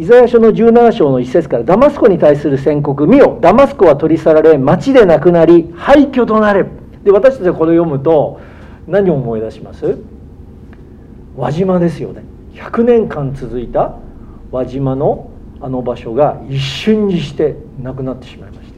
イザヤ書の17章の一節から、ダマスコに対する宣告、見よ、ダマスコは取り去られ、町でなくなり、廃墟となる。で、私たちはこれを読むと、何を思い出します？輪島ですよね。100年間続いた輪島のあの場所が一瞬にしてなくなってしまいました。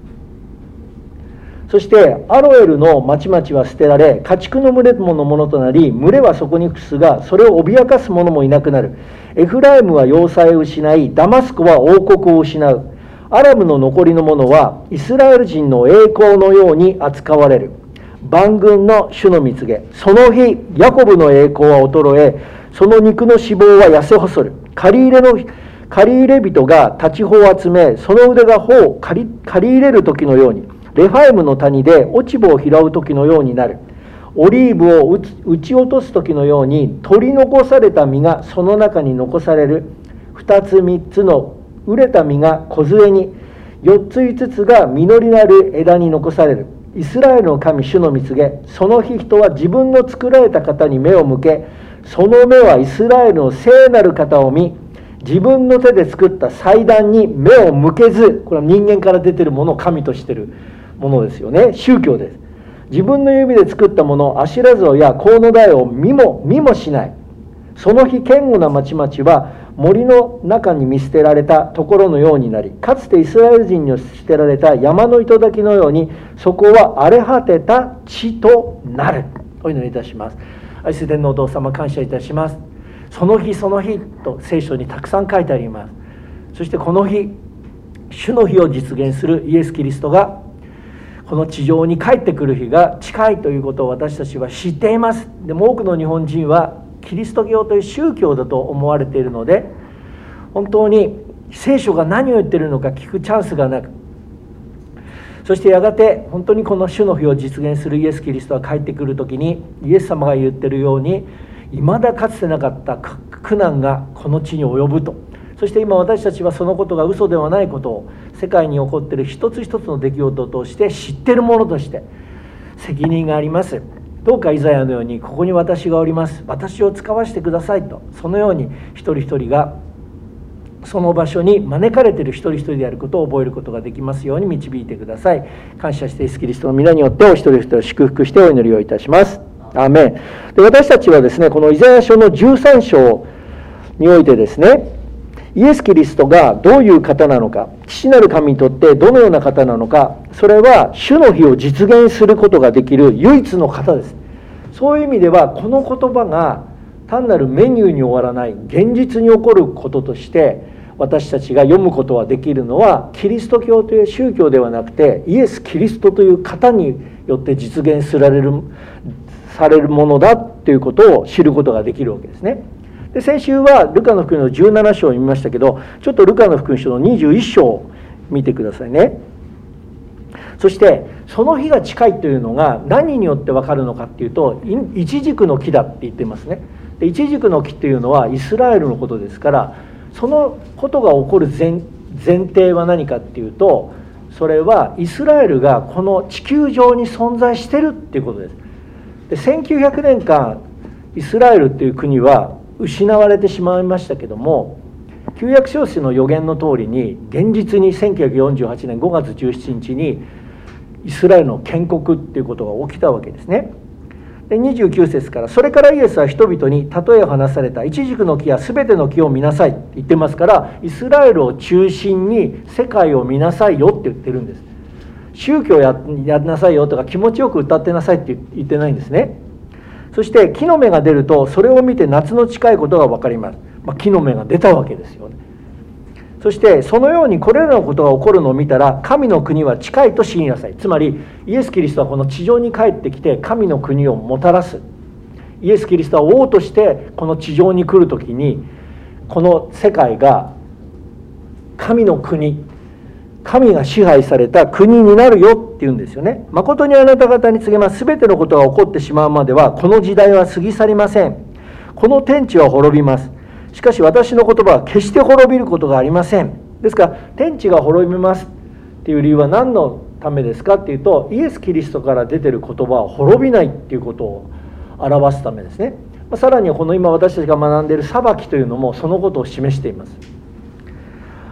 そしてアロエルの町々は捨てられ、家畜の群れのものとなり、群れはそこに伏すが、それを脅かす者もいなくなる。エフライムは要塞を失い、ダマスコは王国を失う。アラムの残りの者はイスラエル人の栄光のように扱われる。万軍の主の蜜げ、その日ヤコブの栄光は衰え、その肉の脂肪は痩せ細る。借り入れ人が立ち穂を集め、その腕が穂を借り入れる時のように、レファイムの谷で落ち穂を拾う時のようになる。オリーブを打ち落とす時のように、取り残された実がその中に残される。2つ3つの熟れた実が梢に、4つ5つが実りなる枝に残される。イスラエルの神主の蜜げ、その日人は自分の作られた方に目を向け、その目はイスラエルの聖なる方を見、自分の手で作った祭壇に目を向けず、これは人間から出ているものを神としているものですよね。宗教です。自分の指で作ったもの、アシュラ像や香の台を見もしない。その日堅固な町々は森の中に見捨てられたところのようになり、かつてイスラエル人に捨てられた山の頂のように、そこは荒れ果てた地となる。お祈りいたします。愛する天のお父様、感謝いたします。その日その日と聖書にたくさん書いてあります。そしてこの日、主の日を実現するイエス・キリストがこの地上に帰ってくる日が近いということを私たちは知っています。でも多くの日本人はキリスト教という宗教だと思われているので、本当に聖書が何を言っているのか聞くチャンスがなく、そしてやがて本当にこの主の日を実現するイエス・キリストが帰ってくるときに、イエス様が言っているように、未だかつてなかった苦難がこの地に及ぶと。そして今私たちはそのことが嘘ではないことを、世界に起こっている一つ一つの出来事を通して知っているものとして責任があります。どうかイザヤのように、ここに私がおります、私を使わせてくださいと、そのように一人一人がその場所に招かれている一人一人であることを覚えることができますように導いてください。感謝してイエス・キリストの皆によってお一人一人を祝福してお祈りをいたします。アーメン。で、私たちはですね、このイザヤ書の13章においてですね、イエス・キリストがどういう方なのか、父なる神にとってどのような方なのか、それは主の日を実現することができる唯一の方です。そういう意味ではこの言葉が単なるメニューに終わらない、現実に起こることとして私たちが読むことはできるのは、キリスト教という宗教ではなくて、イエス・キリストという方によって実現されるものだということを知ることができるわけですね。で、先週はルカの福音の17章を見ましたけど、ちょっとルカの福音書の21章を見てくださいね。そしてその日が近いというのが何によって分かるのかっていうと、イチジクの木だって言ってますね。で、イチジクの木というのはイスラエルのことですから、そのことが起こる前提は何かっていうと、それはイスラエルがこの地球上に存在してるっていうことです。で、1900年間イスラエルっていう国は失われてしまいましたけども、旧約聖書の予言の通りに現実に1948年5月17日にイスラエルの建国っていうことが起きたわけですね。で、29節から、それからイエスは人々に例えを話された。イチジクの木は全ての木を見なさいって言ってますから、イスラエルを中心に世界を見なさいよって言ってるんです。宗教やんなさいよとか気持ちよく歌ってなさいって言ってないんですね。そして木の芽が出ると、それを見て夏の近いことが分かります。木の芽が出たわけですよね。そしてそのようにこれらのことが起こるのを見たら、神の国は近いと知りなさい。つまりイエス・キリストはこの地上に帰ってきて神の国をもたらす。イエス・キリストは王としてこの地上に来るときに、この世界が神の国、神が支配された国になるよって言うんですよね。誠にあなた方に告げます。すべてのことが起こってしまうまではこの時代は過ぎ去りません。この天地は滅びます。しかし私の言葉は決して滅びることがありません。ですから天地が滅びますっていう理由は何のためですかっていうと、イエス・キリストから出てる言葉は滅びないっていうことを表すためですね。さらにこの今私たちが学んでいる裁きというのもそのことを示しています。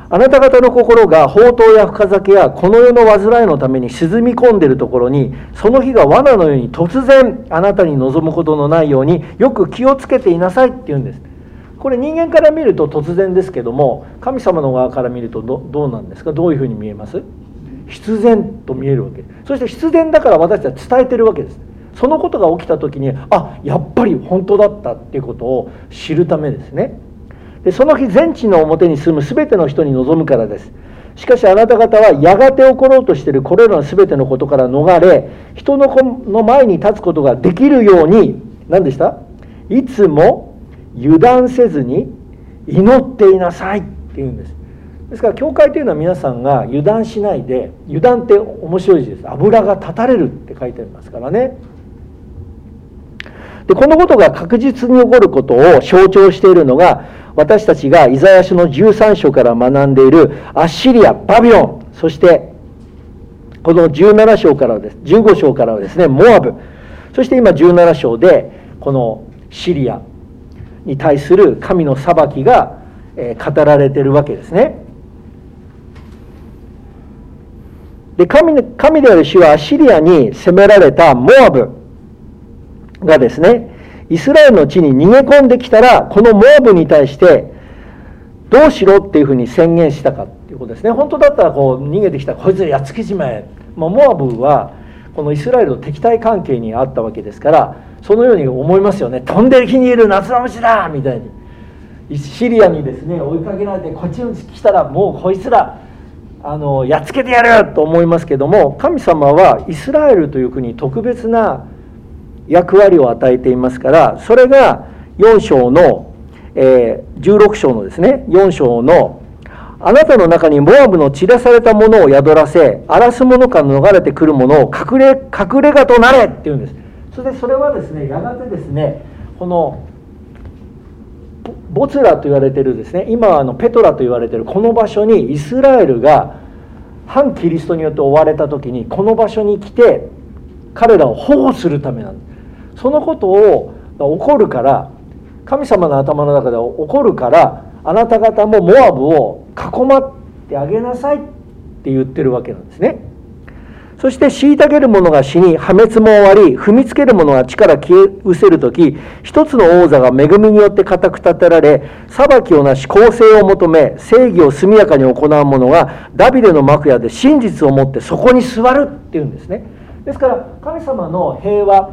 あなた方の心が放蕩や深酒やこの世の煩いのために沈み込んでいるところに、その日が罠のように突然あなたに望むことのないようによく気をつけていなさいって言うんです。これ人間から見ると突然ですけども、神様の側から見るとどうなんですか？どういうふうに見えます？必然と見えるわけです。そして必然だから私たちは伝えてるわけです。そのことが起きた時に、あ、やっぱり本当だったっていうことを知るためですね。でその日全地の表に住むすべての人に望むからです。しかしあなた方はやがて起ころうとしているこれらのすべてのことから逃れ、人の子の前に立つことができるように、何でした？いつも油断せずに祈っていなさいっていうんです。ですから教会というのは皆さんが油断しないで、油断って面白い字です。油が断たれるって書いてありますからね。でこのことが確実に起こることを象徴しているのが、私たちがイザヤ書の13章から学んでいるアッシリア、バビロン、そしてこの17章からです、15章からはですね、モアブ、そして今17章でこのシリアに対する神の裁きが語られているわけですね。で 神である主はアッシリアに攻められたモアブがですね、イスラエルの地に逃げ込んできたら、このモアブに対してどうしろっていうふうに宣言したかっていうことですね。本当だったらこう逃げてきたらこいつやっつけちまえ、モアブはこのイスラエルと敵対関係にあったわけですから、そのように思いますよね。飛んでる木にいる夏の虫だみたいに、シリアにですね追いかけられてこっちに来たらもうこいつらやっつけてやると思いますけども、神様はイスラエルという国に特別な役割を与えていますから、それが4章の、16章のですね、4章のあなたの中にモアブの散らされたものを宿らせ、荒らす者から逃れてくる者を隠れ家となれっていうんです。それはですね、やがてですね、このボツラと言われているですね、今ペトラと言われているこの場所にイスラエルが反キリストによって追われた時に、この場所に来て彼らを保護するためなんです。そのことを起こるから、神様の頭の中で起こるから、あなた方もモアブを囲まってあげなさいって言ってるわけなんですね。そして虐げる者が死に破滅も終わり、踏みつける者が地から消え失せるとき、一つの王座が恵みによって固く立てられ、裁きをなし公正を求め正義を速やかに行う者がダビデの幕屋で真実を持ってそこに座るっていうんですね。ですから神様の平和、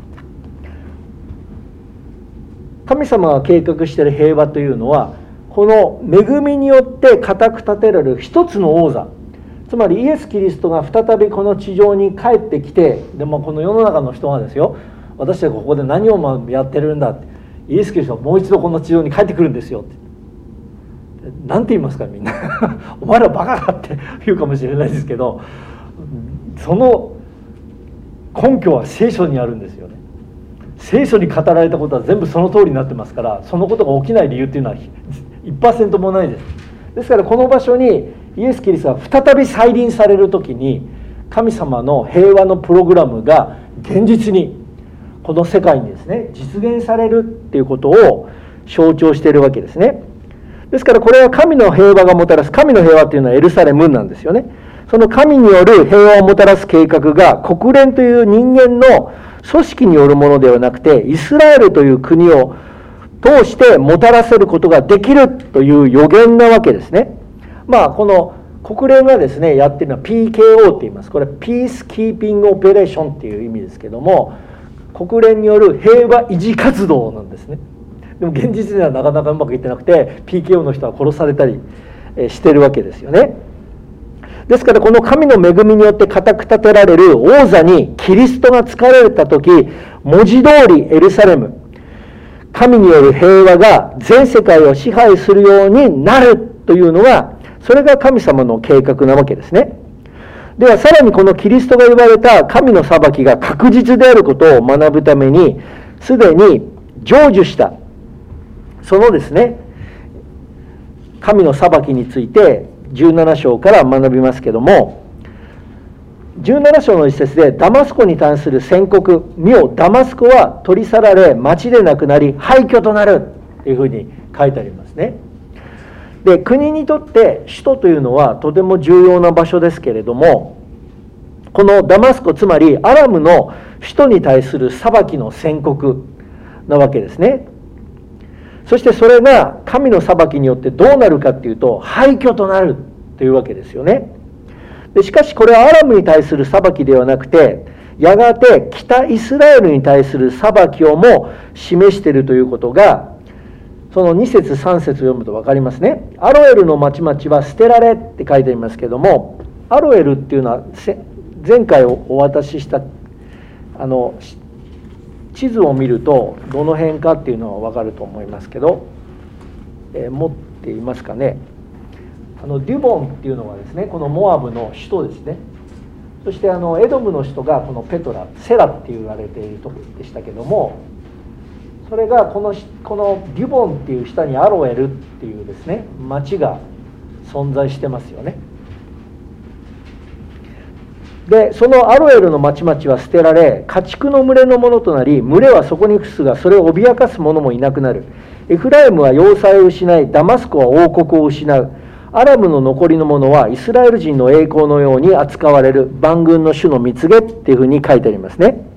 神様が計画している平和というのは、この恵みによって固く立てられる一つの王座、つまりイエス・キリストが再びこの地上に帰ってきて、でもこの世の中の人がですよ、私たちここで何をやってるんだって、イエス・キリストはもう一度この地上に帰ってくるんですよって、なんて言いますかみんなお前らバカかって言うかもしれないですけど、その根拠は聖書にあるんですよね。聖書に語られたことは全部その通りになってますから、そのことが起きない理由っていうのは 1% もないです。ですからこの場所にイエス・キリストが再び再臨される時に、神様の平和のプログラムが現実にこの世界にですね実現されるっていうことを象徴しているわけですね。ですからこれは神の平和がもたらす、神の平和というのはエルサレムなんですよね。その神による平和をもたらす計画が国連という人間の組織によるものではなくて、イスラエルという国を通してもたらせることができるという予言なわけですね。この国連がですねやっているのは PKO って言います。これピースキーピングオペレーションっていう意味ですけども、国連による平和維持活動なんですね。でも現実ではなかなかうまくいってなくて、 PKO の人は殺されたりしてるわけですよね。ですからこの神の恵みによって固く立てられる王座にキリストが使われた時、文字通りエルサレム、神による平和が全世界を支配するようになるというのが、それが神様の計画なわけですね。ではさらにこのキリストが言われた神の裁きが確実であることを学ぶために、すでに成就したそのですね神の裁きについて17章から学びますけども、17章の一節でダマスコに対する宣告、見よダマスコは取り去られ町でなくなり廃墟となるというふうに書いてありますね。 で、国にとって首都というのはとても重要な場所ですけれども、このダマスコ、つまりアラムの首都に対する裁きの宣告なわけですね。そしてそれが神の裁きによってどうなるかっていうと、廃墟となるというわけですよね。でしかしこれはアラムに対する裁きではなくて、やがて北イスラエルに対する裁きをも示しているということが、その2節3節を読むと分かりますね。アロエルの町々は捨てられって書いてありますけども、アロエルっていうのは前回お渡しした地図を見るとどの辺かっていうのは分かると思いますけど、持っていますかね。デュボンっていうのがですね、このモアブの首都ですね。そしてエドムの首都がこのペトラ、セラって言われているところでしたけども、それがこのデュボンっていう下にアロエルっていうですね、町が存在してますよね。で、そのアロエルの町々は捨てられ、家畜の群れのものとなり、群れはそこに伏すが、それを脅かす者もいなくなる。エフライムは要塞を失い、ダマスコは王国を失う。アラムの残りの者はイスラエル人の栄光のように扱われる。万軍の主の蜜げっていうふうに書いてありますね。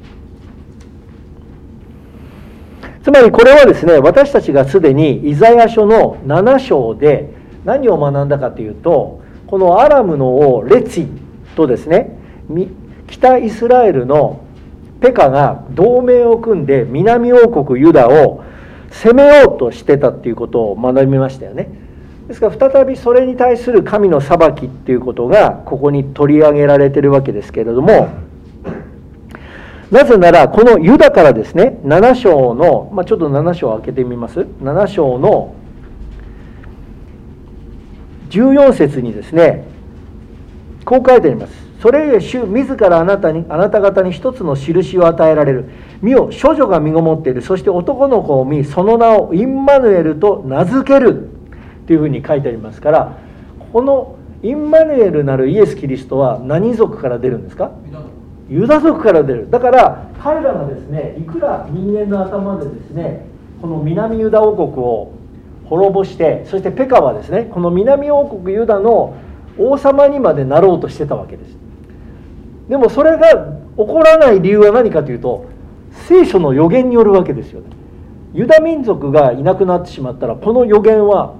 つまりこれはですね、私たちがすでにイザヤ書の7章で何を学んだかというと、このアラムの王レツィとですね、北イスラエルのペカが同盟を組んで南王国ユダを攻めようとしてたっていうことを学びましたよね。ですから再びそれに対する神の裁きっていうことがここに取り上げられているわけですけれども、なぜならこのユダからですね、7章の、ちょっと7章を開けてみます。7章の14節にですね、こう書いてあります。それゆえ主自らあなた方に一つの印を与えられる。見よ、処女が身ごもっている。そして男の子を見、その名をインマヌエルと名付けるというふうに書いてありますから、このインマヌエルなるイエス・キリストは何族から出るんですか？ユダ族から出る。だから彼らがですね、いくら人間の頭でですね、この南ユダ王国を滅ぼして、そしてペカはですね、この南王国ユダの王様にまでなろうとしてたわけです。でもそれが起こらない理由は何かというと、聖書の予言によるわけですよね。ユダ民族がいなくなってしまったら、この予言は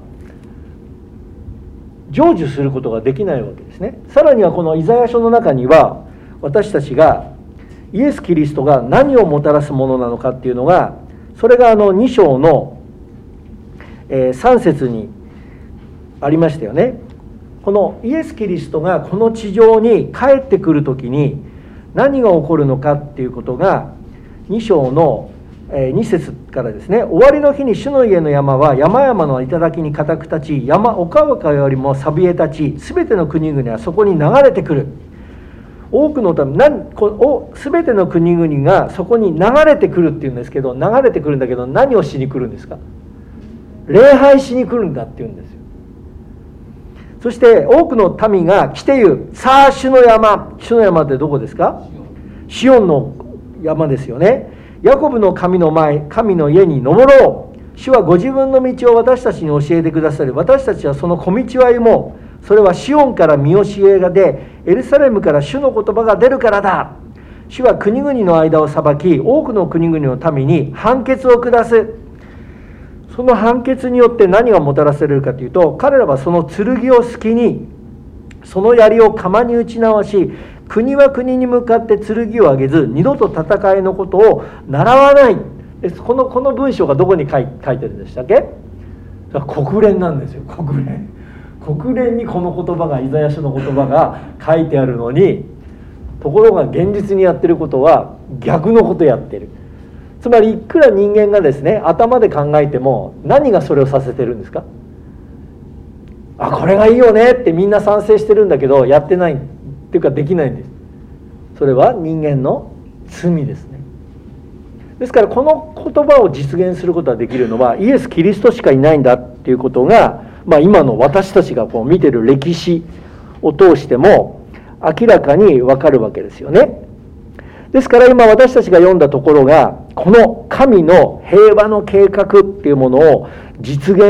成就することができないわけですね。さらにはこのイザヤ書の中には、私たちがイエス・キリストが何をもたらすものなのかっていうのが、それが2章の3節にありましたよね。このイエス・キリストがこの地上に帰ってくるときに何が起こるのかっていうことが2章の2節からですね。終わりの日に主の家の山は山々の頂に固く立ち、丘々よりもさびえ立ち、すべての国々はそこに流れてくる。多くのすべての国々がそこに流れてくるっていうんですけど、流れてくるんだけど何をしに来るんですか？礼拝しに来るんだっていうんですよ。そして多くの民が来て言う。さあ主の山。主の山ってどこですか？シオンの山ですよね。ヤコブの神の前、神の家に登ろう。主はご自分の道を私たちに教えてくださる。私たちはその小道を歩もう。それはシオンから見教えが出、エルサレムから主の言葉が出るからだ。主は国々の間を裁き、多くの国々の民に判決を下す。その判決によって何がもたらされるかというと、彼らはその剣を隙に、その槍を鎌に打ち直し、国は国に向かって剣を上げず、二度と戦いのことを習わない。この文章がどこに書いてるんでしたっけ？国連なんですよ。国連にこの言葉が、イザヤ書の言葉が書いてあるのに、ところが現実にやってることは逆のことやってる。つまりいくら人間がですね、頭で考えても何がそれをさせてるんですか？これがいいよねってみんな賛成してるんだけど、やってないっていうかできないんです。それは人間の罪ですね。ですからこの言葉を実現することができるのはイエス・キリストしかいないんだっていうことが、今の私たちがこう見てる歴史を通しても明らかに分かるわけですよね。ですから今私たちが読んだところが、この神の平和の計画っていうものを実現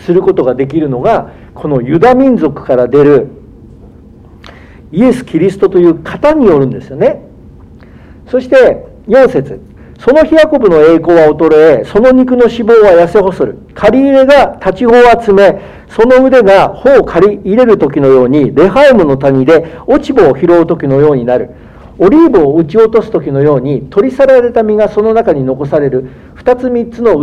することができるのがこのユダ民族から出るイエス・キリストという方によるんですよね。そして4節、その日ヤコブの栄光は衰え、その肉の脂肪は痩せ細る。刈り入れが立ち穂を集め、その腕が穂を刈り入れる時のように、レハイムの谷で落ち穂を拾う時のようになる。オリーブを打ち落とす時のように、取り去られた実がその中に残される。2つ3つの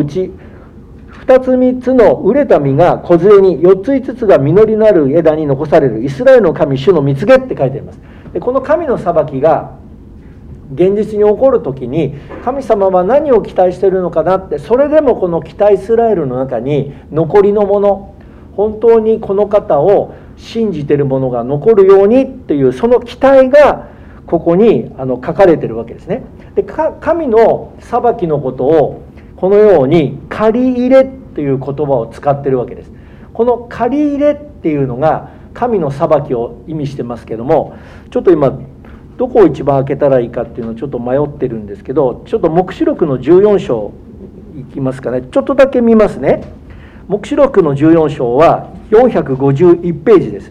熟れた実が梢に、4つ5つが実りのある枝に残される。イスラエルの神主の蜜げって書いてあります。でこの神の裁きが現実に起こるときに、神様は何を期待しているのかなって、それでもこの北イスラエルの中に残りのもの、本当にこの方を信じているものが残るようにっていう、その期待がここに書かれているわけですね。で神の裁きのことをこのように借り入れっていう言葉を使っているわけです。この借り入れっていうのが神の裁きを意味してますけども、ちょっと今どこを一番開けたらいいかっていうのをちょっと迷ってるんですけど、ちょっと黙示録の14章いきますかね。ちょっとだけ見ますね。黙示録の14章は451ページです。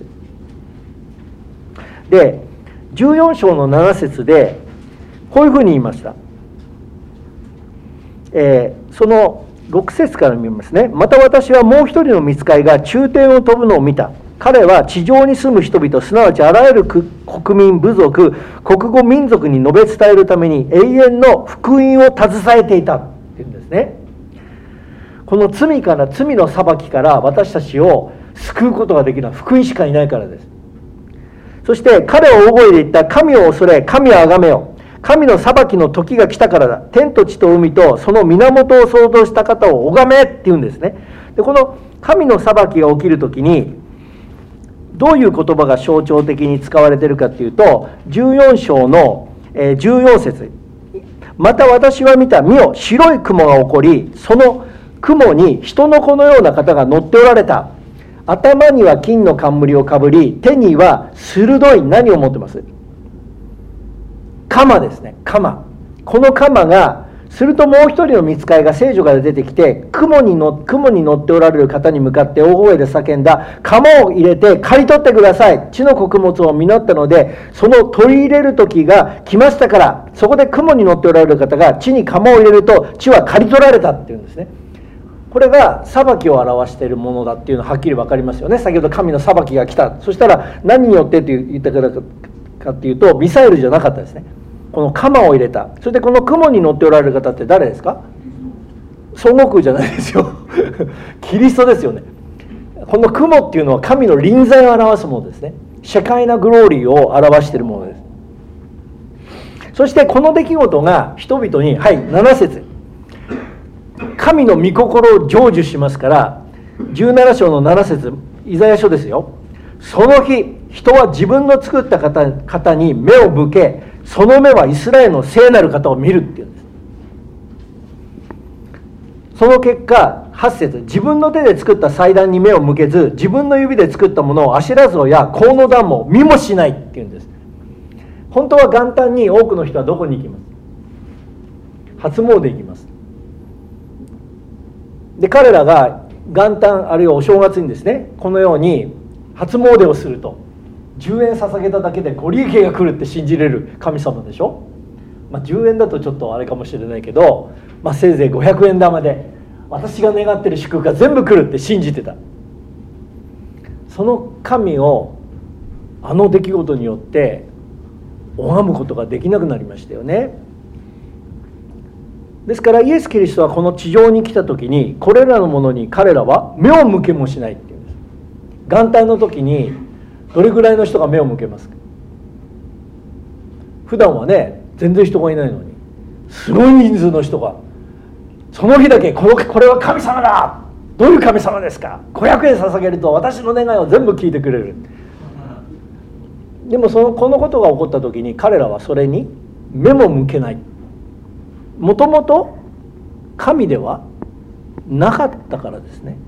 で14章の7節でこういうふうに言いました。その6節から見ますね。また私はもう一人の御使いが中天を飛ぶのを見た。彼は地上に住む人々、すなわちあらゆる国民、部族、国語、民族に述べ伝えるために永遠の福音を携えていたっていうんですね。この罪の裁きから私たちを救うことができるのは福音しかいないからです。そして彼は大声で言った。神を恐れ、神をあがめよ。神の裁きの時が来たからだ。天と地と海とその源を創造した方を拝めっていうんですね。でこの神の裁きが起きるときにどういう言葉が象徴的に使われているかというと、14章の14節、また私は見た、見よ、白い雲が起こり、その雲に人の子のような方が乗っておられた。頭には金の冠をかぶり、手には鋭い、何を持ってます？鎌ですね。鎌。この鎌が、するともう一人の御使いが聖女から出てきて、雲に乗っておられる方に向かって大声で叫んだ。鎌を入れて刈り取ってください。地の穀物を実ったので、その取り入れる時が来ましたから、そこで雲に乗っておられる方が地に鎌を入れると、地は刈り取られたっていうんですね。これが裁きを表しているものだっていうのははっきり分かりますよね。先ほど神の裁きが来た。そしたら何によってって言ったかっていうと、ミサイルじゃなかったですね。この鎌を入れた。そしてこの雲に乗っておられる方って誰ですか？孫悟空じゃないですよ。キリストですよね。この雲っていうのは神の臨在を表すものですね。シェカイナグローリーを表しているものです。そしてこの出来事が人々に、はい、7節、神の御心を成就しますから、17章の7節、イザヤ書ですよ。その日、人は自分の作った方に目を向け、その目はイスラエルの聖なる方を見るっていうんです。その結果、8節、自分の手で作った祭壇に目を向けず、自分の指で作ったものをアシェラ像や香の壇も見もしないっていうんです。本当は元旦に多くの人はどこに行きます？初詣行きます。で彼らが元旦あるいはお正月にですね、このように初詣をすると、10円捧げただけでご利益が来るって信じれる神様でしょ。10円だとちょっとあれかもしれないけど、せいぜい500円玉で私が願ってる祝福が全部来るって信じてた。その神をあの出来事によって拝むことができなくなりましたよね。ですからイエス・キリストはこの地上に来た時に、これらのものに彼らは目を向けもしないっていうんです。元旦の時にどれぐらいの人が目を向けますか？普段はね、全然人がいないのにすごい人数の人が、その日だけこれは神様だ、どういう神様ですか、500円捧げると私の願いを全部聞いてくれる。でもこのことが起こった時に彼らはそれに目も向けない。もともと神ではなかったからですね。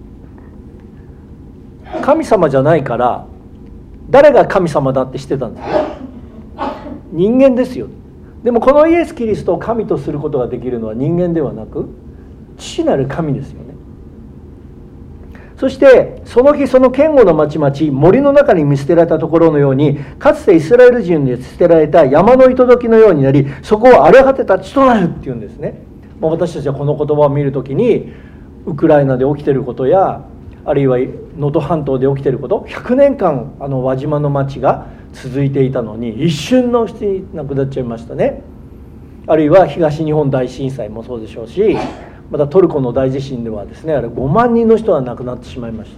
神様じゃないから、誰が神様だってしてたんですか？人間ですよ。でもこのイエス・キリストを神とすることができるのは人間ではなく父なる神ですよね。そそしてその日その堅固の町々、森の中に見捨てられたところのように、かつてイスラエル人に捨てられた山の頂のようになり、そこを荒れ果てた地となるっていうんですね。私たちはこの言葉を見るときに、ウクライナで起きていることや、あるいは能登半島で起きていること、100年間輪島の町が続いていたのに一瞬のうちに亡くなっちゃいましたね。あるいは東日本大震災もそうでしょうし、またトルコの大地震ではですね、あれ5万人の人が亡くなってしまいました。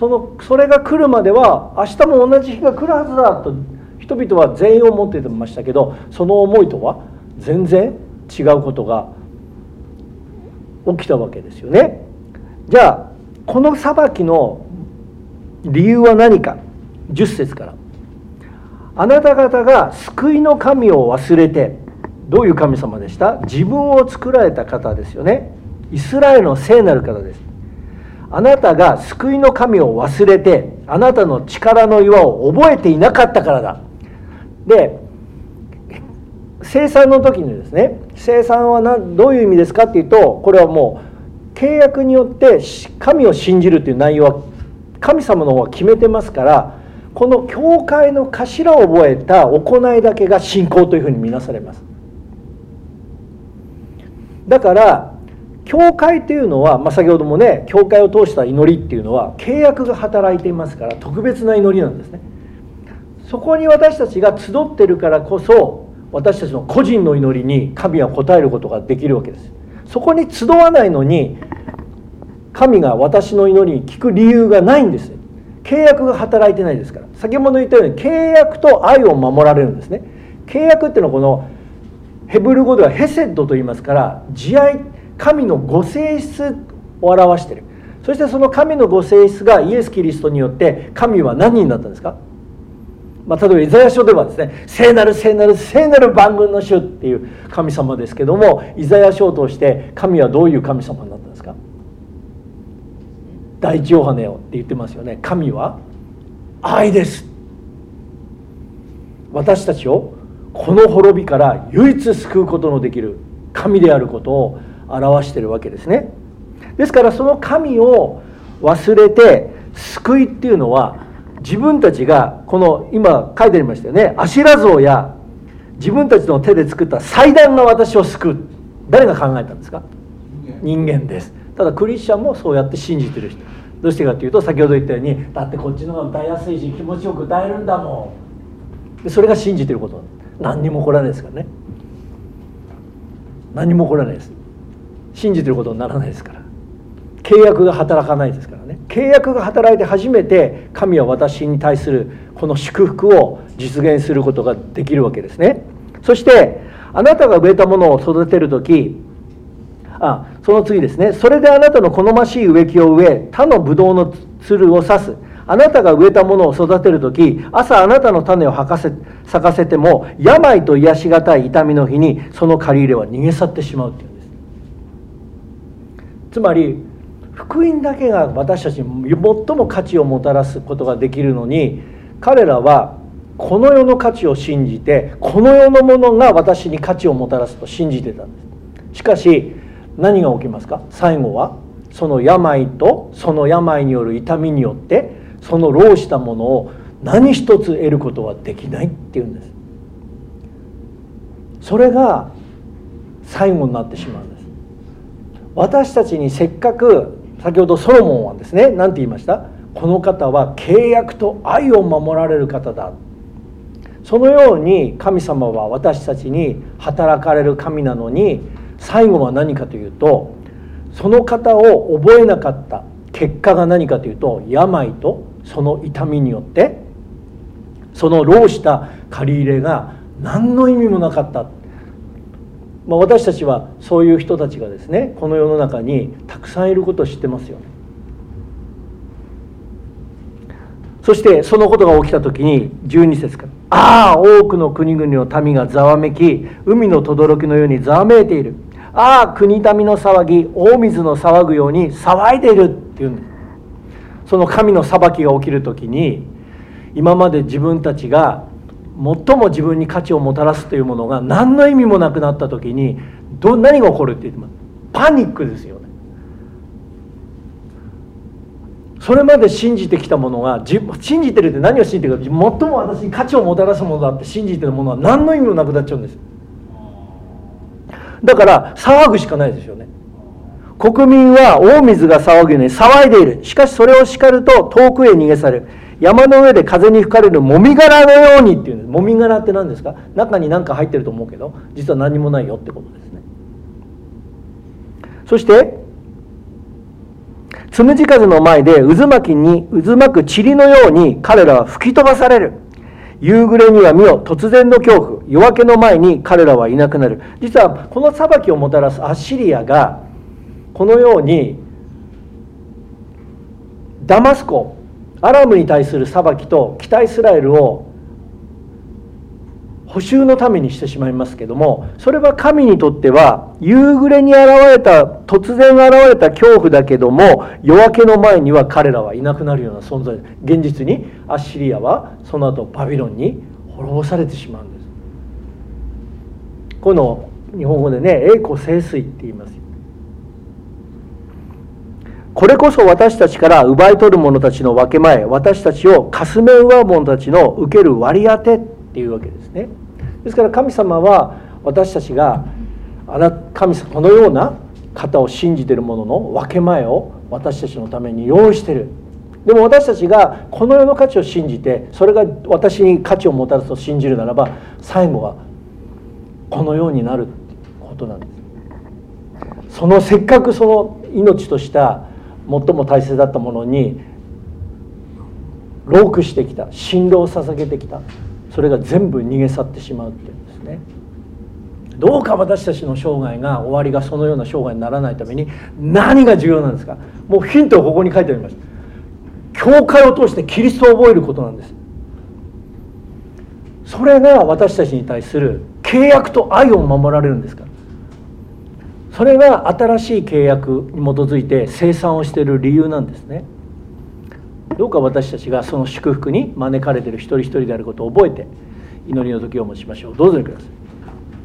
それが来るまでは明日も同じ日が来るはずだと人々は全員思っていましたけど、その思いとは全然違うことが起きたわけですよね。じゃあこの裁きの理由は何か。10節から、あなた方が救いの神を忘れて、どういう神様でした？自分を作られた方ですよね。イスラエルの聖なる方です。あなたが救いの神を忘れて、あなたの力の岩を覚えていなかったからだ。で、聖餐の時にですね、聖餐はどういう意味ですかっていうと、これはもう契約によって神を信じるという内容は神様の方は決めてますから、この教会の頭を覚えた行いだけが信仰というふうに見なされます。だから教会というのは、先ほどもね、教会を通した祈りっていうのは契約が働いていますから、特別な祈りなんですね。そこに私たちが集ってるからこそ、私たちの個人の祈りに神は応えることができるわけです。そこに集わないのに神が私の祈りに聞く理由がないんです。契約が働いてないですから。先ほど言ったように契約と愛を守られるんですね。契約っていうのはこのヘブル語ではヘセッドと言いますから、慈愛、神のご性質を表している。そしてその神のご性質がイエス・キリストによって神は何になったんですか？例えばイザヤ書ではですね、聖なる聖なる聖なる万軍の主っていう神様ですけども、イザヤ書を通して神はどういう神様になったんですか？第一ヨハネよって言ってますよね。神は愛です。私たちをこの滅びから唯一救うことのできる神であることを表しているわけですね。ですからその神を忘れて救いっていうのは、自分たちがこの今書いてありましたよね、アシュラ像や自分たちの手で作った祭壇が私を救う。誰が考えたんですか？人間です。ただクリスチャンもそうやって信じてる人。どうしてかというと、先ほど言ったように、だってこっちの方が歌いやすいし気持ちよく歌えるんだもん。でそれが信じてること。何にも起こらないですからね。何にも起こらないです。信じてることにならないですから。契約が働かないですからね。契約が働いて初めて神は私に対するこの祝福を実現することができるわけですね。そしてあなたが植えたものを育てるとき、その次ですね、それであなたの好ましい植木を植え、他のブドウのつるを刺す。あなたが植えたものを育てるとき、朝あなたの種を咲かせても、病と癒しがたい痛みの日にその借り入れは逃げ去ってしまうっていうんです。つまり福音だけが私たちに最も価値をもたらすことができるのに、彼らはこの世の価値を信じて、この世のものが私に価値をもたらすと信じてたんです。しかし何が起きますか？最後はその病とその病による痛みによってその労したものを何一つ得ることはできないっていうんです。それが最後になってしまうんです。私たちにせっかく、先ほどソロモンはですね、何て言いました？この方は契約と愛を守られる方だ。そのように神様は私たちに働かれる神なのに、最後は何かというと、その方を覚えなかった結果が何かというと、病とその痛みによってその労した借り入れが何の意味もなかった。私たちはそういう人たちがですね、この世の中にたくさんいることを知ってますよね。そしてそのことが起きた時に12節から、多くの国々の民がざわめき、海の轟のようにざわめいている。国民の騒ぎ、大水の騒ぐように騒いでいるっていうんです。その神の裁きが起きる時に、今まで自分たちが最も自分に価値をもたらすというものが何の意味もなくなった時に何が起こるって言ってます？パニックですよね。 それまで信じてきたものが、信じてるって何を信じてるか、最も私に価値をもたらすものだって信じてるものは何の意味もなくなっちゃうんです。だから騒ぐしかないですよね。国民は大水が騒ぐように騒いでいる。しかしそれを叱ると遠くへ逃げ去る。山の上で風に吹かれるもみ殻のようにっていうんです。もみ殻って何ですか？中に何か入ってると思うけど、実は何もないよってことですね。そしてつむじ風の前で渦巻く塵のように彼らは吹き飛ばされる。夕暮れには見よ、突然の恐怖、夜明けの前に彼らはいなくなる。実はこの裁きをもたらすアッシリアがこのようにダマスコ、アラムに対する裁きと北イスラエルを補修のためにしてしまいますけども、それは神にとっては夕暮れに突然現れた恐怖だけども、夜明けの前には彼らはいなくなるような存在。現実にアッシリアはその後バビロンに滅ぼされてしまうんです。この日本語でね、栄枯盛衰って言います。これこそ私たちから奪い取る者たちの分け前、私たちをかすめ奪う者たちの受ける割り当てっていうわけですね。ですから神様は私たちが神様このような方を信じている者の分け前を私たちのために用意している。でも私たちがこの世の価値を信じて、それが私に価値をもたらすと信じるならば、最後はこのようになるっていうことなんです。せっかくその命とした最も大切だったものに労苦してきた、心労を捧げてきた、それが全部逃げ去ってしまうっていうんですね。どうか私たちの生涯が終わりがそのような生涯にならないために何が重要なんですか？もうヒントをここに書いてあります。教会を通してキリストを覚えることなんです。それが私たちに対する契約と愛を守られるんですから。それが新しい契約に基づいて生産をしている理由なんですね。どうか私たちがその祝福に招かれている一人一人であることを覚えて、祈りの時を持ちましょう。どうぞください。